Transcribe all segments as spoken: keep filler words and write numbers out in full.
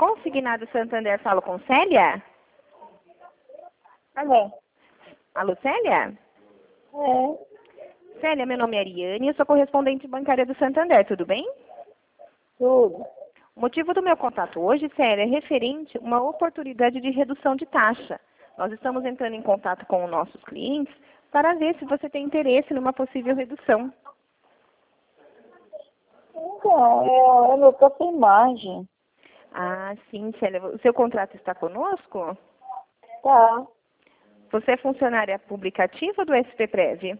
Consignado Santander, falo com Célia? Alô? Alô, Célia? É, Célia, meu nome é Ariane, eu sou correspondente bancária do Santander, tudo bem? tudo. O motivo do meu contato hoje, Célia, é referente a uma oportunidade de redução de taxa. Nós estamos entrando em contato com os nossos clientes para ver se você tem interesse numa possível redução. Então, eu, eu não tô sem imagem. Ah, sim, Célia. O seu contrato está conosco? Tá. Você é funcionária pública ativa do S P Prev?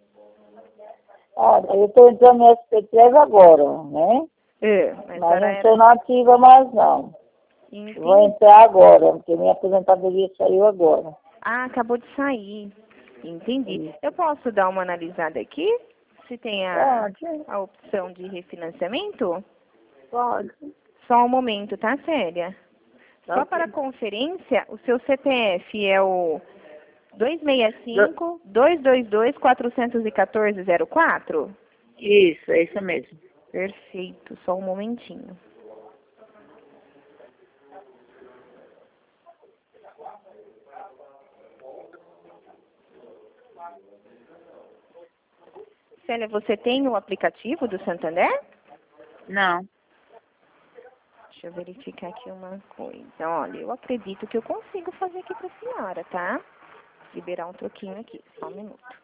Olha, eu tô entrando no S P três agora, né? É, mas, Mas não era... estou na ativa mais, não. Entendi. Vou entrar agora, porque minha aposentadoria saiu agora. Ah, acabou de sair. Entendi. Eu posso dar uma analisada aqui? Se tem a, Pode, a opção de refinanciamento? pode. Só um momento, tá, Célia? Só Ok. para conferência, o seu C P F é o dois seis cinco, dois dois dois, quatro um quatro, zero quatro? Isso, é isso mesmo. Perfeito, só um momentinho. Célia, você tem o aplicativo do Santander? Não. Deixa eu verificar aqui uma coisa. Olha, eu acredito que eu consigo fazer aqui para a senhora, tá? Liberar um troquinho aqui, só um minuto.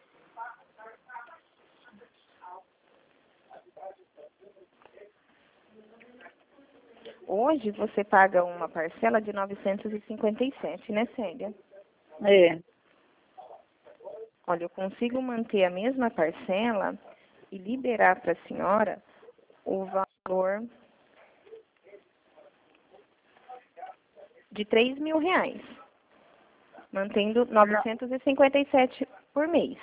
Hoje você paga uma parcela de novecentos e cinquenta e sete, né, Célia? É. Olha, eu consigo manter a mesma parcela e liberar para a senhora o valor de três mil reais, mantendo novecentos e cinquenta e sete por mês.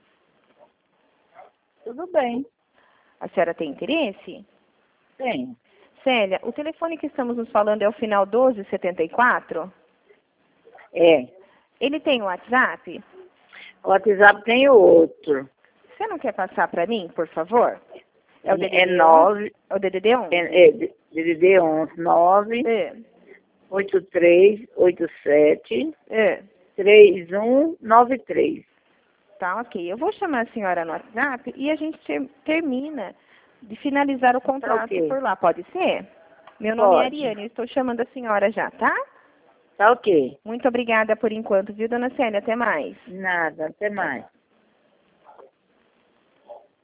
Tudo bem. A senhora tem interesse? Tem. Célia, o telefone que estamos nos falando é o final doze setenta e quatro? É. Ele tem o WhatsApp? O WhatsApp tem outro. Você não quer passar para mim, por favor? É o D D D É nove. É o D D D onze? É, é D D D onze, nove, É. oito três, oito sete, É. três um nove três. Tá, ok. Eu vou chamar a senhora no WhatsApp e a gente ter- termina de finalizar o contrato ok. por lá, pode ser? Meu nome é Pode. Ariane, eu estou chamando a senhora já, tá? Tá ok. Muito obrigada por enquanto, viu, dona Célia? Até mais. Nada, até mais.